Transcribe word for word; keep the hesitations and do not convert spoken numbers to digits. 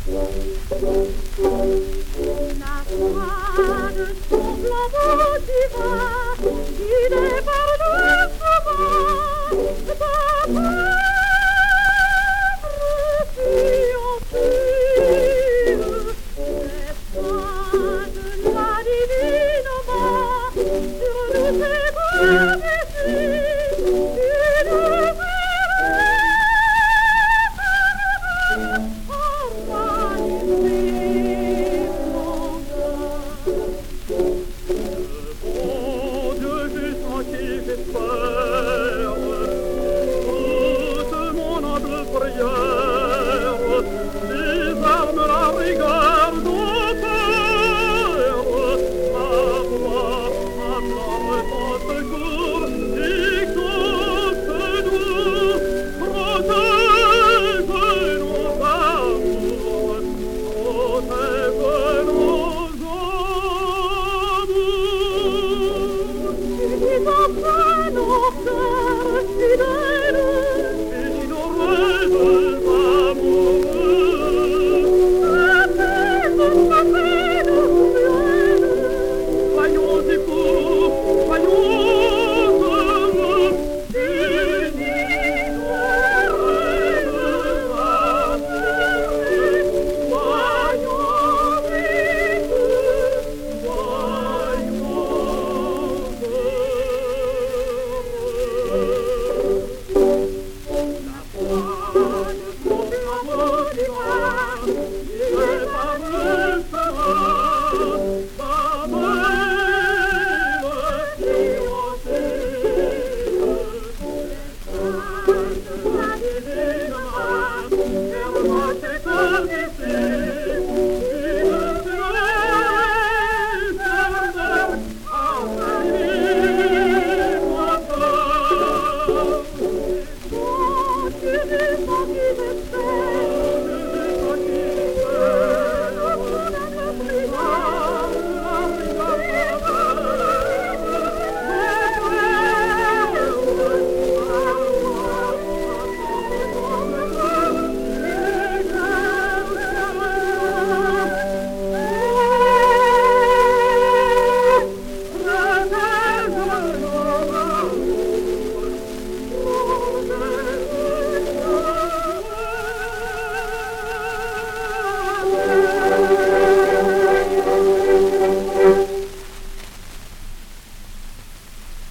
La foi de son flambeau divin, guidé par le chemin de ta pauvre fiancure. Les points de la divine main sur nous ébranlent ici, une toute mon humble prière, les armes la regardent au cœur, ma voix acclame ton secours, écoute-nous, protège nos amours, protège nos amours. nos cœurs fidèles Et ignoreuses amoureux, apaisent sa peine cruelle. soyons époux, soyons heureux, Unis heureux, assurés, soyons époux, soyons heureux. la foi de son flambeau divin,